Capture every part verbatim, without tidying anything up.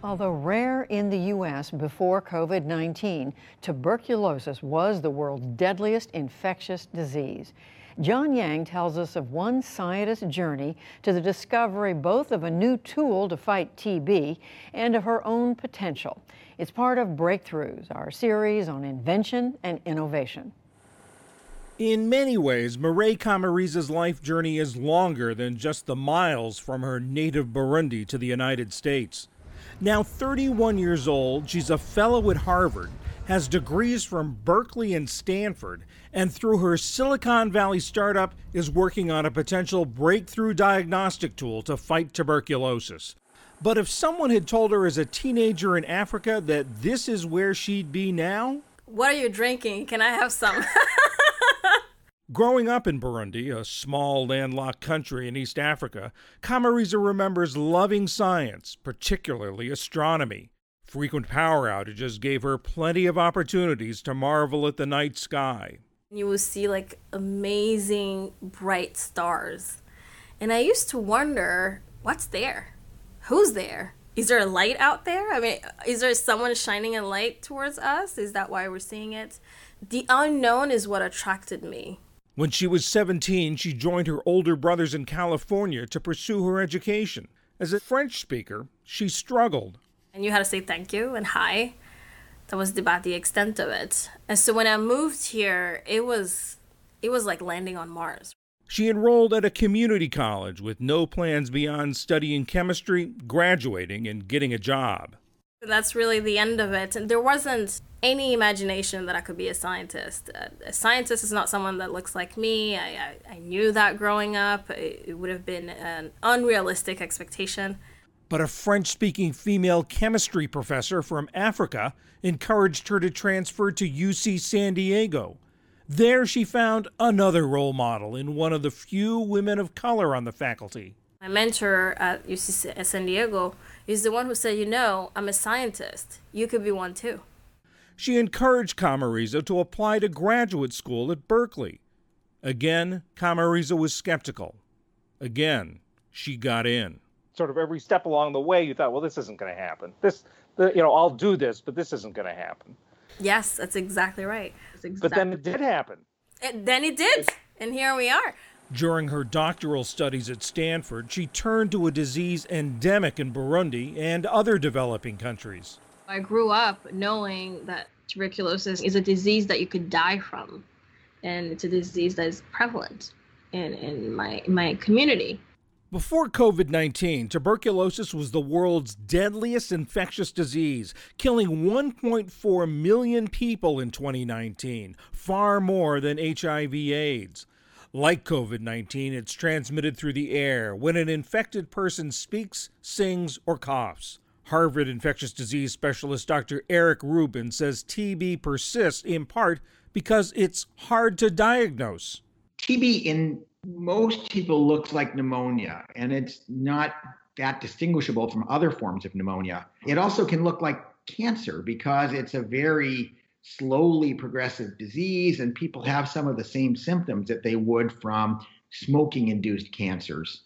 Although rare in the U S before COVID nineteen, tuberculosis was the world's deadliest infectious disease. John Yang tells us of one scientist's journey to the discovery both of a new tool to fight T B and of her own potential. It's part of Breakthroughs, our series on invention and innovation. In many ways, Mireille Kamariza's life journey is longer than just the miles from her native Burundi to the United States. Now thirty-one years old, she's a fellow at Harvard, has degrees from Berkeley and Stanford, and through her Silicon Valley startup is working on a potential breakthrough diagnostic tool to fight tuberculosis. But if someone had told her as a teenager in Africa that this is where she'd be now? What are you drinking? Can I have some? Growing up in Burundi, a small landlocked country in East Africa, Kamariza remembers loving science, particularly astronomy. Frequent power outages gave her plenty of opportunities to marvel at the night sky. You will see like amazing bright stars. And I used to wonder, what's there? Who's there? Is there a light out there? I mean, is there someone shining a light towards us? Is that why we're seeing it? The unknown is what attracted me. When she was seventeen, she joined her older brothers in California to pursue her education. As a French speaker, she struggled. And you had to say thank you and hi. That was about the extent of it. And so when I moved here, it was it was like landing on Mars. She enrolled at a community college with no plans beyond studying chemistry, graduating, and getting a job. That's really the end of it. And there wasn't any imagination that I could be a scientist. Uh, a scientist is not someone that looks like me. I, I, I knew that growing up. It, it would have been an unrealistic expectation. But a French-speaking female chemistry professor from Africa encouraged her to transfer to U C San Diego. There she found another role model in one of the few women of color on the faculty. My mentor at U C San Diego is the one who said, you know, I'm a scientist. You could be one too. She encouraged Kamariza to apply to graduate school at Berkeley. Again, Kamariza was skeptical. Again, she got in. Sort of every step along the way, you thought, well, this isn't going to happen. This, the, you know, I'll do this, but this isn't going to happen. Yes, that's exactly right. That's exactly. But then it did happen. And then it did, and here we are. During her doctoral studies at Stanford, she turned to a disease endemic in Burundi and other developing countries. I grew up knowing that tuberculosis is a disease that you could die from, and it's a disease that is prevalent in, in my in my community. Before COVID nineteen, tuberculosis was the world's deadliest infectious disease, killing one point four million people in twenty nineteen, far more than H I V AIDS. Like COVID nineteen, it's transmitted through the air when an infected person speaks, sings, or coughs. Harvard infectious disease specialist Doctor Eric Rubin says T B persists in part because it's hard to diagnose. T B in most people looks like pneumonia, and it's not that distinguishable from other forms of pneumonia. It also can look like cancer because it's a very slowly progressive disease, and people have some of the same symptoms that they would from smoking-induced cancers.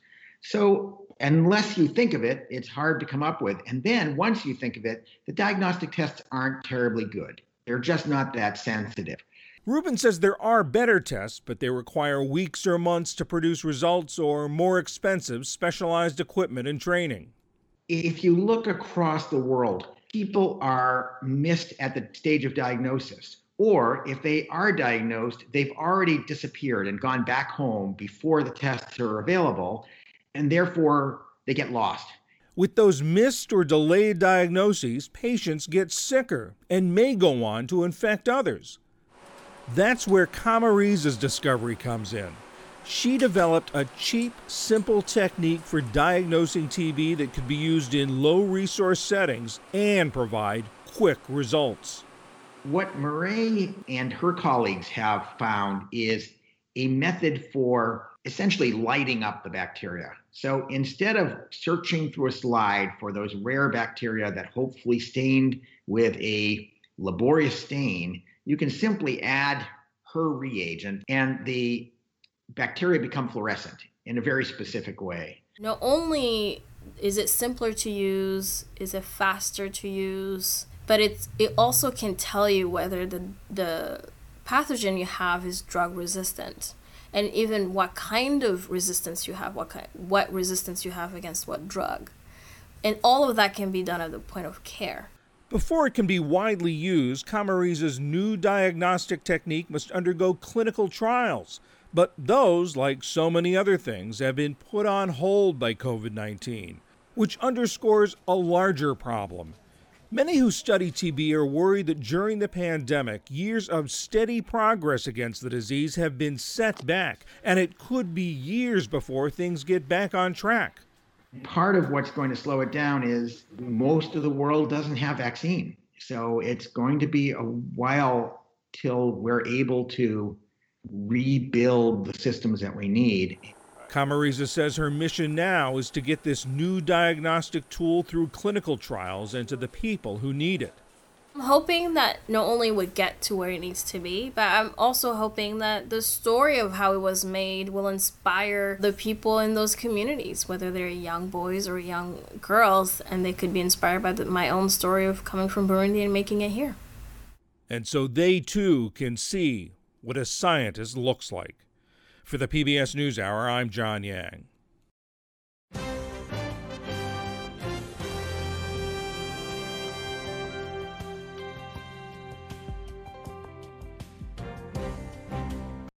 So unless you think of it, it's hard to come up with. And then once you think of it, the diagnostic tests aren't terribly good. They're just not that sensitive. Rubin says there are better tests, but they require weeks or months to produce results or more expensive specialized equipment and training. If you look across the world, people are missed at the stage of diagnosis. Or if they are diagnosed, they've already disappeared and gone back home before the tests are available, and therefore they get lost. With those missed or delayed diagnoses, patients get sicker and may go on to infect others. That's where Kamariza's discovery comes in. She developed a cheap, simple technique for diagnosing T B that could be used in low-resource settings and provide quick results. What Mireille and her colleagues have found is a method for essentially lighting up the bacteria. So instead of searching through a slide for those rare bacteria that hopefully stained with a laborious stain, you can simply add her reagent and the bacteria become fluorescent in a very specific way. Not only Is it simpler to use? Is it faster to use? But it's, it also can tell you whether the, the pathogen you have is drug resistant, and even what kind of resistance you have, what kind, what resistance you have against what drug. And all of that can be done at the point of care. Before it can be widely used, Camarisa's new diagnostic technique must undergo clinical trials. But those, like so many other things, have been put on hold by COVID nineteen, which underscores a larger problem. Many who study T B are worried that during the pandemic, years of steady progress against the disease have been set back, and it could be years before things get back on track. Part of what's going to slow it down is most of the world doesn't have vaccine. So it's going to be a while till we're able to rebuild the systems that we need. Camarisa says her mission now is to get this new diagnostic tool through clinical trials and to the people who need it. I'm hoping that not only would get to where it needs to be, but I'm also hoping that the story of how it was made will inspire the people in those communities, whether they're young boys or young girls, and they could be inspired by the, my own story of coming from Burundi and making it here. And so they too can see what a scientist looks like. For the P B S NewsHour, I'm John Yang.